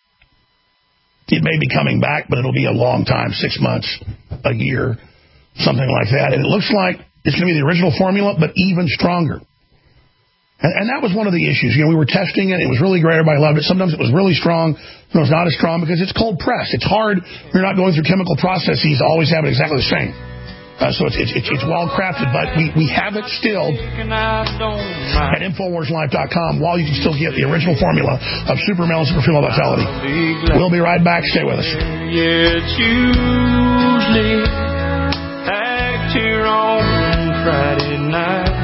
it may be coming back, but it'll be a long time, 6 months, a year, something like that. And it looks like it's going to be the original formula, but even stronger. And that was one of the issues. We were testing it. It was really great. Everybody loved it. Sometimes it was really strong. Sometimes not as strong because it's cold pressed. It's hard. You're not going through chemical processes to always have it exactly the same. So it's well crafted, but we have it still at InfoWarsLife.com while you can still get the original formula of Super Male and Super Female Vitality. We'll be right back. Stay with us. It's usually back here on Friday night.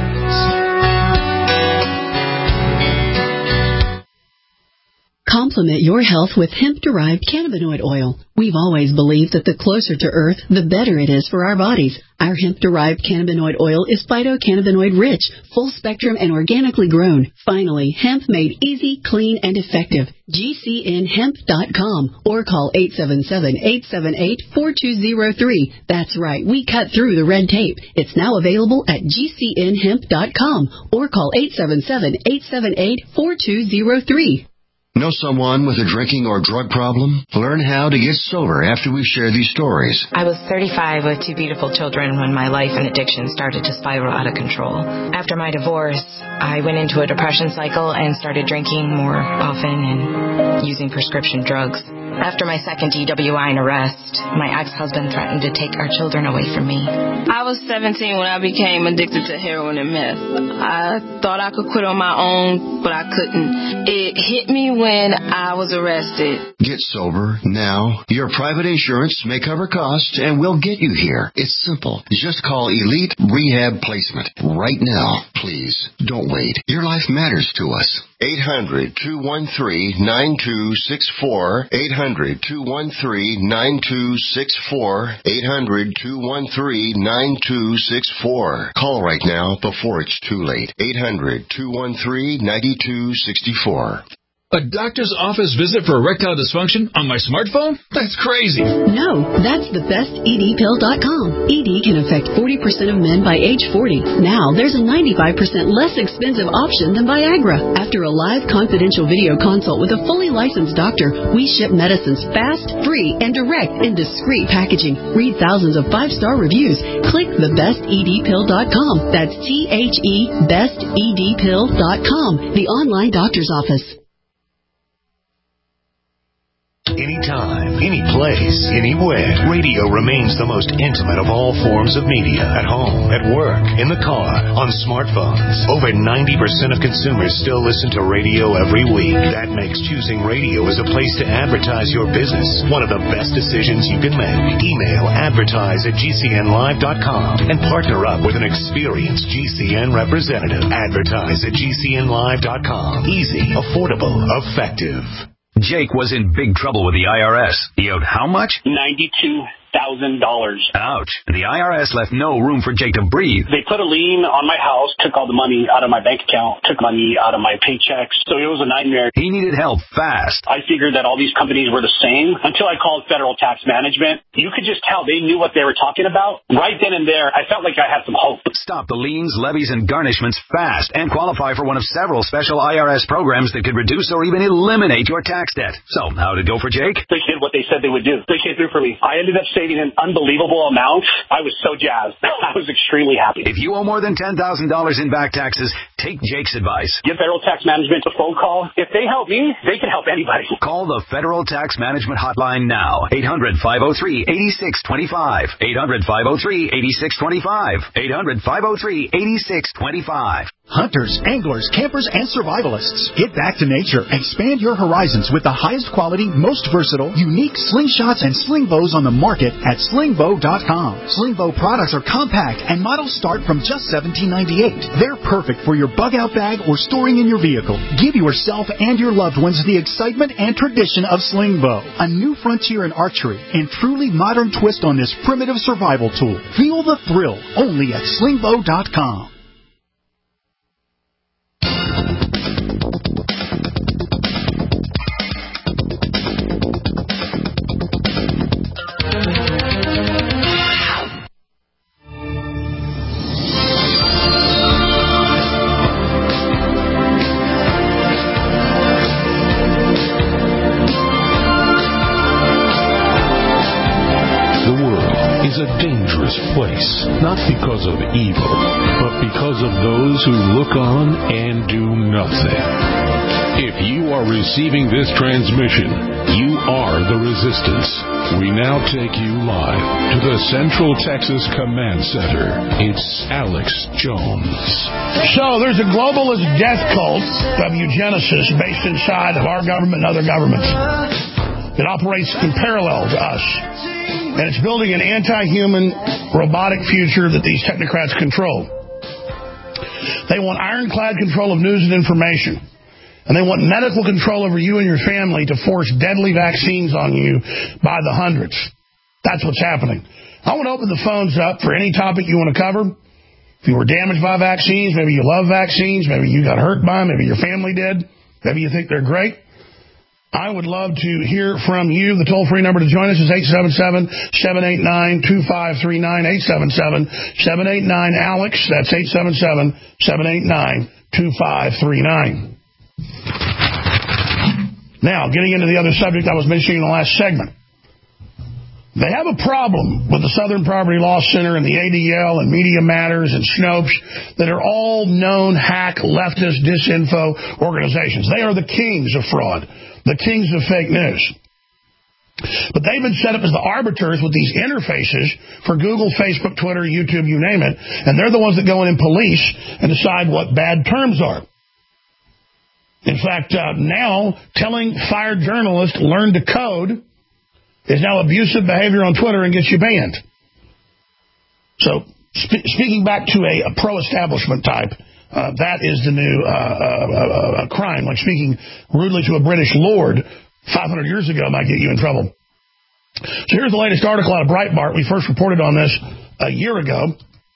Complement your health with hemp-derived cannabinoid oil. We've always believed that the closer to Earth, the better it is for our bodies. Our hemp-derived cannabinoid oil is phytocannabinoid-rich, full-spectrum, and organically grown. Finally, hemp made easy, clean, and effective. GCNhemp.com or call 877-878-4203. That's right, we cut through the red tape. It's now available at GCNhemp.com or call 877-878-4203. Know someone with a drinking or drug problem? Learn how to get sober after we share these stories. I was 35 with 2 beautiful children when my life and addiction started to spiral out of control. After my divorce, I went into a depression cycle and started drinking more often and using prescription drugs. After my second DWI and arrest, my ex-husband threatened to take our children away from me. I was 17 when I became addicted to heroin and meth. I thought I could quit on my own, but I couldn't. It hit me when I was arrested. Get sober now. Your private insurance may cover costs and we'll get you here. It's simple. Just call Elite Rehab Placement right now. Please, don't wait. Your life matters to us. 800-213-9264. 800-213-9264. 800-213-9264. Call right now before it's too late. 800-213-9264. A doctor's office visit for erectile dysfunction on my smartphone? That's crazy. No, that's the bestedpill.com. ED can affect 40% of men by age 40. Now, there's a 95% less expensive option than Viagra. After a live confidential video consult with a fully licensed doctor, we ship medicines fast, free, and direct in discreet packaging. Read thousands of 5-star reviews. Click thebestedpill.com. That's THE bestedpill.com, the online doctor's office. Anytime, any place, anywhere, radio remains the most intimate of all forms of media. At home, at work, in the car, on smartphones. Over 90% of consumers still listen to radio every week. That makes choosing radio as a place to advertise your business one of the best decisions you can make. Email advertise@gcnlive.com and partner up with an experienced GCN representative. Advertise@gcnlive.com. Easy, affordable, effective. Jake was in big trouble with the IRS. He owed how much? $92,000. Ouch. The IRS left no room for Jake to breathe. They put a lien on my house, took all the money out of my bank account, took money out of my paychecks. So it was a nightmare. He needed help fast. I figured that all these companies were the same until I called Federal Tax Management. You could just tell they knew what they were talking about. Right then and there, I felt like I had some hope. Stop the liens, levies, and garnishments fast and qualify for one of several special IRS programs that could reduce or even eliminate your tax debt. So, how'd it go for Jake? They did what they said they would do. They came through for me. I ended up saving an unbelievable amount. I was so jazzed. I was extremely happy. If you owe more than $10,000 in back taxes, take Jake's advice. Give Federal Tax Management a phone call. If they help me, they can help anybody. Call the Federal Tax Management Hotline now. 800-503-8625. 800-503-8625. 800-503-8625. Hunters, anglers, campers, and survivalists. Get back to nature. Expand your horizons with the highest quality, most versatile, unique slingshots and sling bows on the market at slingbow.com. Sling bow products are compact and models start from just $17.98. They're perfect for your bug-out bag or storing in your vehicle. Give yourself and your loved ones the excitement and tradition of sling bow. A new frontier in archery and truly modern twist on this primitive survival tool. Feel the thrill only at slingbow.com. Place, not because of evil, but because of those who look on and do nothing. If you are receiving this transmission, you are the resistance. We now take you live to the Central Texas Command Center. It's Alex Jones. So there's a globalist death cult of eugenesis based inside of our government and other governments. It operates in parallel to us. And it's building an anti-human robotic future that these technocrats control. They want ironclad control of news and information. And they want medical control over you and your family to force deadly vaccines on you by the hundreds. That's what's happening. I want to open the phones up for any topic you want to cover. If you were damaged by vaccines, maybe you love vaccines, maybe you got hurt by them, maybe your family did, maybe you think they're great. I would love to hear from you. The toll-free number to join us is 877-789-2539, 877-789-ALEX. That's 877-789-2539. Now, getting into the other subject I was mentioning in the last segment. They have a problem with the Southern Poverty Law Center and the ADL and Media Matters and Snopes that are all known hack, leftist, disinfo organizations. They are the kings of fraud, the kings of fake news. But they've been set up as the arbiters with these interfaces for Google, Facebook, Twitter, YouTube, you name it, and they're the ones that go in and police and decide what bad terms are. In fact, now telling fired journalists learn to code is now abusive behavior on Twitter and gets you banned. So, speaking back to a pro-establishment type, That is the new crime. Like speaking rudely to a British lord 500 years ago might get you in trouble. So here's the latest article out of Breitbart. We first reported on this a year ago.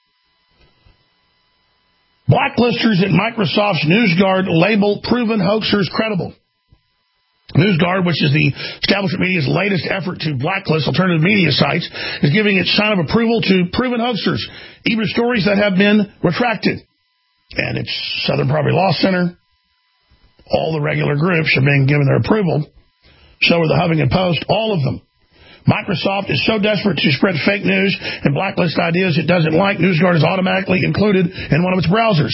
Blacklisters at Microsoft's NewsGuard label proven hoaxers credible. NewsGuard, which is the establishment media's latest effort to blacklist alternative media sites, is giving its sign of approval to proven hoaxers, even stories that have been retracted. And its Southern Poverty Law Center, all the regular groups are being given their approval. So are the Huffington Post, all of them. Microsoft is so desperate to spread fake news and blacklist ideas it doesn't like. NewsGuard is automatically included in one of its browsers.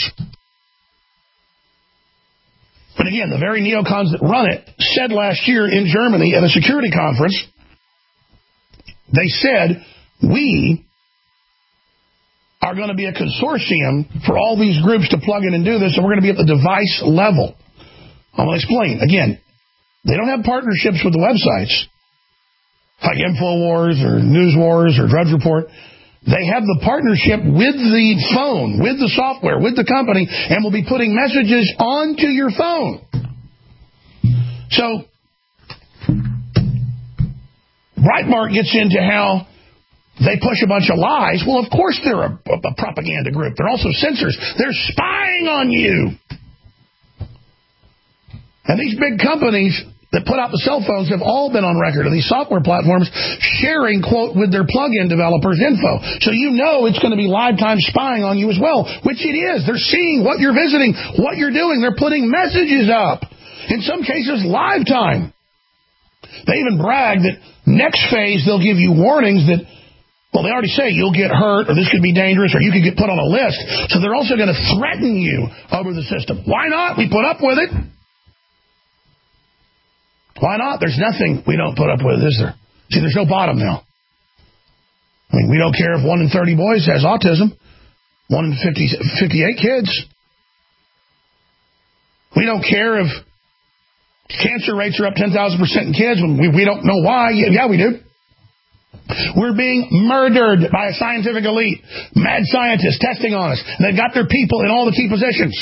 But again, the very neocons that run it said last year in Germany at a security conference, they said, we are going to be a consortium for all these groups to plug in and do this, and we're going to be at the device level. I'm going to explain. Again, they don't have partnerships with the websites, like InfoWars or NewsWars or Drudge Report. They have the partnership with the phone, with the software, with the company, and will be putting messages onto your phone. So, Breitbart gets into how they push a bunch of lies. Well, of course they're a propaganda group. They're also censors. They're spying on you. And these big companies that put out the cell phones have all been on record, and these software platforms sharing, quote, with their plug-in developers info. So you know it's going to be live-time spying on you as well, which it is. They're seeing what you're visiting, what you're doing. They're putting messages up, in some cases live time. They even brag that next phase they'll give you warnings that, well, they already say you'll get hurt, or this could be dangerous, or you could get put on a list. So they're also going to threaten you over the system. Why not? We put up with it. Why not? There's nothing we don't put up with, is there? See, there's no bottom now. I mean, we don't care if 1 in 30 boys has autism. 1 in 58 kids. We don't care if cancer rates are up 10,000% in kids when we don't know why. Yeah, we do. We're being murdered by a scientific elite. Mad scientists testing on us. And they've got their people in all the key positions.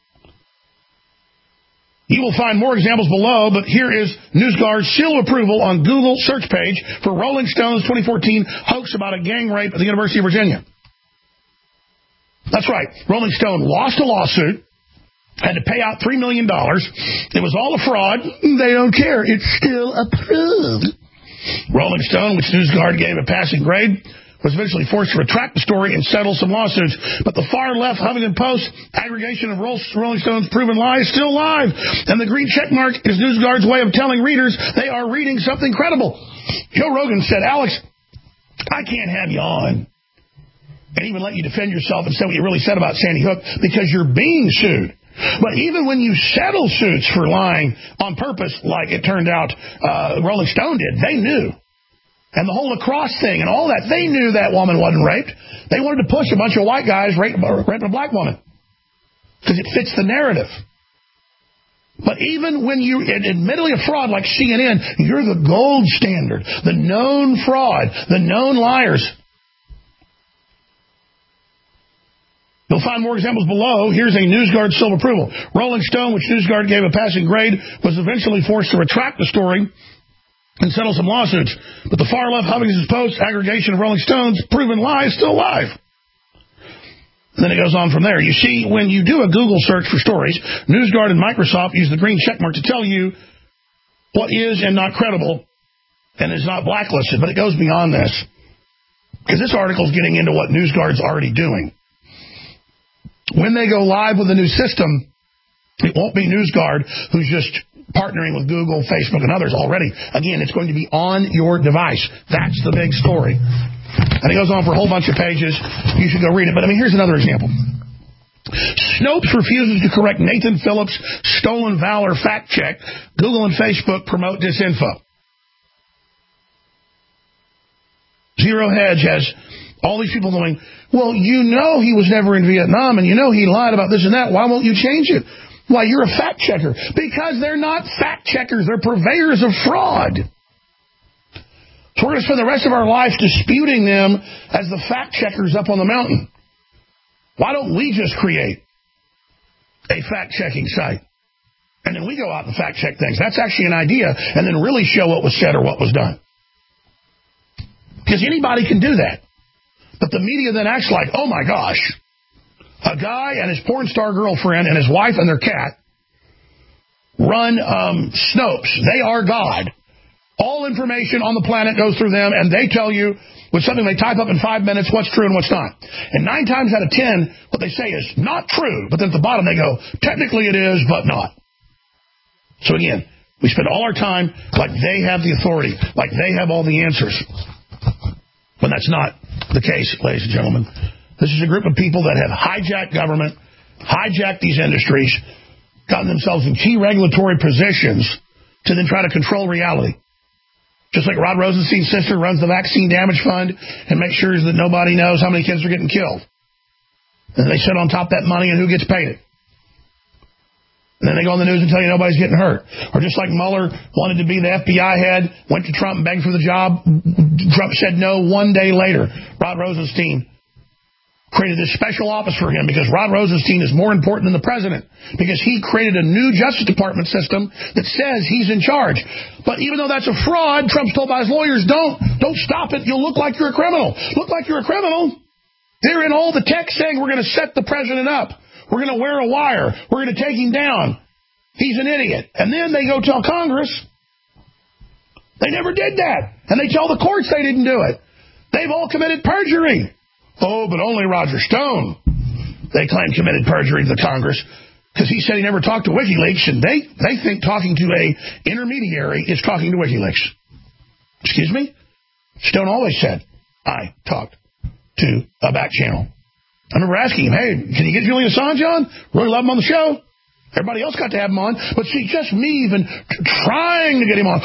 You will find more examples below, but here is NewsGuard's seal of approval on Google search page for Rolling Stone's 2014 hoax about a gang rape at the University of Virginia. That's right. Rolling Stone lost a lawsuit, had to pay out $3 million. It was all a fraud. They don't care. It's still approved. Rolling Stone, which NewsGuard gave a passing grade, was eventually forced to retract the story and settle some lawsuits. But the far-left Huffington Post aggregation of Rolling Stone's proven lies is still live. And the green checkmark is NewsGuard's way of telling readers they are reading something credible. Joe Rogan said, Alex, I can't have you on and even let you defend yourself and say what you really said about Sandy Hook because you're being sued. But even when you settle suits for lying on purpose, like it turned out Rolling Stone did, they knew. And the whole lacrosse thing and all that, they knew that woman wasn't raped. They wanted to push a bunch of white guys raping a black woman because it fits the narrative. But even when you, admittedly a fraud like CNN, you're the gold standard, the known fraud, the known liars. You'll find more examples below. Here's a NewsGuard seal of approval. Rolling Stone, which NewsGuard gave a passing grade, was eventually forced to retract the story and settle some lawsuits. But the far-left Huffington Post aggregation of Rolling Stone's proven lies still alive. And then it goes on from there. You see, when you do a Google search for stories, NewsGuard and Microsoft use the green checkmark to tell you what is and not credible and is not blacklisted. But it goes beyond this. Because this article is getting into what NewsGuard's already doing. When they go live with a new system, it won't be NewsGuard who's just partnering with Google, Facebook, and others already. Again, it's going to be on your device. That's the big story. And it goes on for a whole bunch of pages. You should go read it. But, I mean, here's another example. Snopes refuses to correct Nathan Phillips' stolen valor fact check. Google and Facebook promote disinfo. Zero Hedge has all these people going, well, you know he was never in Vietnam, and you know he lied about this and that. Why won't you change it? Why, you're a fact checker. Because they're not fact checkers. They're purveyors of fraud. So we're going to spend the rest of our life disputing them as the fact checkers up on the mountain. Why don't we just create a fact-checking site. And then we go out and fact-check things. That's actually an idea, and then really show what was said or what was done. Because anybody can do that. But the media then acts like, oh my gosh, a guy and his porn star girlfriend and his wife and their cat run Snopes. They are God. All information on the planet goes through them, and they tell you with something they type up in 5 minutes what's true and what's not. And 9 times out of 10, what they say is not true, but then at the bottom they go, technically it is, but not. So again, we spend all our time like they have the authority, like they have all the answers. When that's not the case, ladies and gentlemen. This is a group of people that have hijacked government, hijacked these industries, gotten themselves in key regulatory positions to then try to control reality. Just like Rod Rosenstein's sister runs the Vaccine Damage Fund and makes sure that nobody knows how many kids are getting killed. And they sit on top of that money and who gets paid it. And then they go on the news and tell you nobody's getting hurt. Or just like Mueller wanted to be the FBI head, went to Trump and begged for the job. Trump said no 1 day later. Rod Rosenstein created this special office for him because Rod Rosenstein is more important than the president, because he created a new Justice Department system that says he's in charge. But even though that's a fraud, Trump's told by his lawyers, don't stop it. You'll look like you're a criminal. Look like you're a criminal. They're in all the text saying we're going to set the president up. We're going to wear a wire. We're going to take him down. He's an idiot. And then they go tell Congress. They never did that. And they tell the courts they didn't do it. They've all committed perjury. Oh, but only Roger Stone, they claim, committed perjury to the Congress because he said he never talked to WikiLeaks, and they think talking to a intermediary is talking to WikiLeaks. Excuse me? Stone always said, I talked to a back channel. I remember asking him, hey, can you get Julian Assange on? Really love him on the show. Everybody else got to have him on, but see, just me even trying to get him on.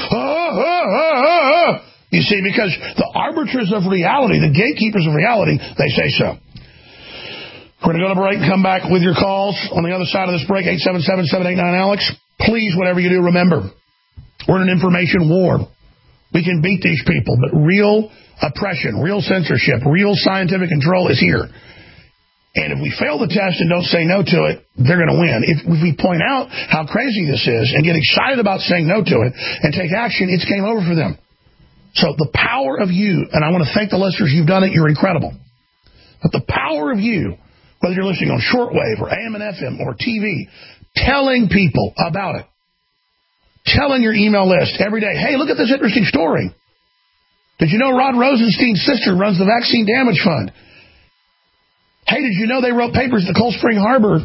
You see, because the arbiters of reality, the gatekeepers of reality, they say so. We're going to go to break and come back with your calls on the other side of this break, 877-789-ALEX. Please, whatever you do, remember, we're in an information war. We can beat these people, but real oppression, real censorship, real scientific control is here. And if we fail the test and don't say no to it, they're going to win. If we point out how crazy this is and get excited about saying no to it and take action, it's game over for them. So the power of you, and I want to thank the listeners, you've done it, you're incredible. But the power of you, whether you're listening on shortwave or AM and FM or TV, telling people about it, telling your email list every day, hey, look at this interesting story. Did you know Rod Rosenstein's sister runs the Vaccine Damage Fund? Hey, did you know they wrote papers at Cold Spring Harbor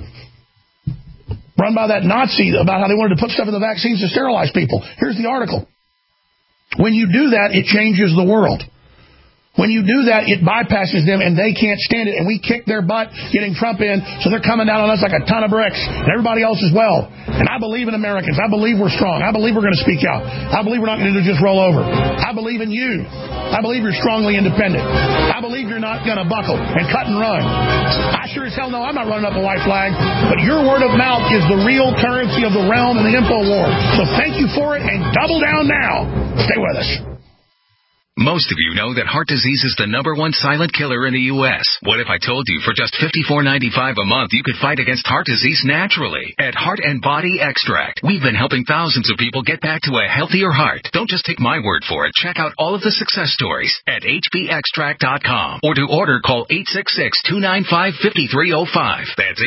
run by that Nazi about how they wanted to put stuff in the vaccines to sterilize people? Here's the article. When you do that, it changes the world. When you do that, it bypasses them, and they can't stand it. And we kick their butt getting Trump in, so they're coming down on us like a ton of bricks, and everybody else as well. And I believe in Americans. I believe we're strong. I believe we're going to speak out. I believe we're not going to just roll over. I believe in you. I believe you're strongly independent. I believe you're not going to buckle and cut and run. I sure as hell know I'm not running up a white flag, but your word of mouth is the real currency of the realm and the info war. So thank you for it, and double down now. Stay with us. Most of you know that heart disease is the #1 silent killer in the U.S. What if I told you for just $54.95 a month you could fight against heart disease naturally at Heart and Body Extract? We've been helping thousands of people get back to a healthier heart. Don't just take my word for it. Check out all of the success stories at hbextract.com, or to order, call 866-295-5305. That's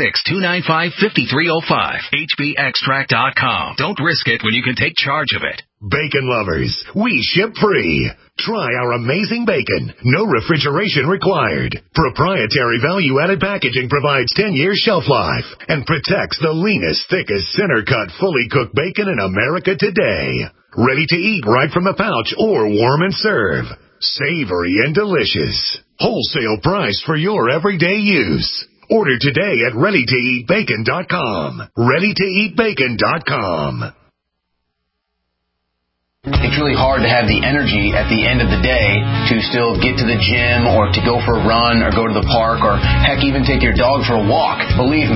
866-295-5305. hbextract.com. Don't risk it when you can take charge of it. Bacon lovers, we ship free. Try our amazing bacon. No refrigeration required. Proprietary value-added packaging provides 10 years shelf life and protects the leanest, thickest, center-cut, fully cooked bacon in America today. Ready to eat right from the pouch or warm and serve. Savory and delicious. Wholesale price for your everyday use. Order today at ReadyToEatBacon.com. ReadyToEatBacon.com. It's really hard to have the energy at the end of the day to still get to the gym or to go for a run or go to the park or, heck, even take your dog for a walk. Believe me.